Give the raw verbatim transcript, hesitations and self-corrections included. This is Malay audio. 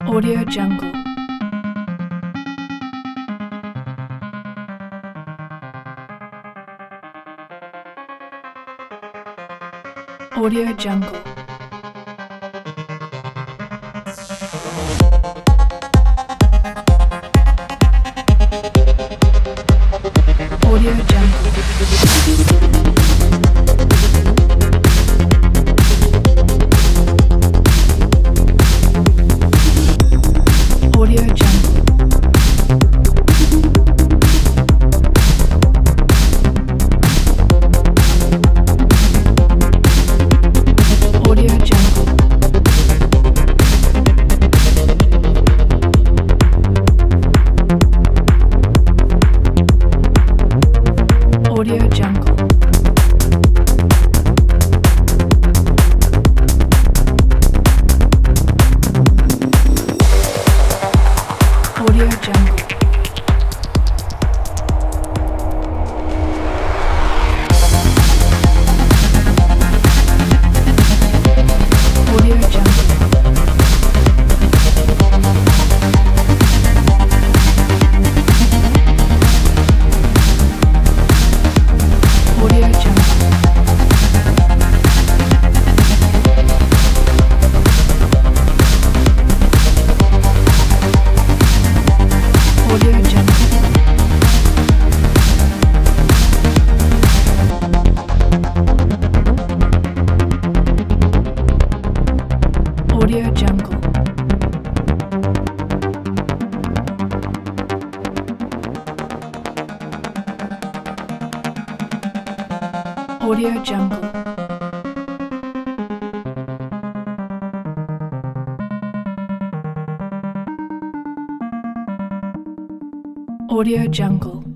Audio Jungle. Audio Jungle. Audio Jungle. Audio Jungle. Audio Jungle. Audio Jungle. Audio Jungle. Audio Jungle. Audio Jungle. Audio Jungle. Audio Jungle. Audio Jungle. Audio Jungle.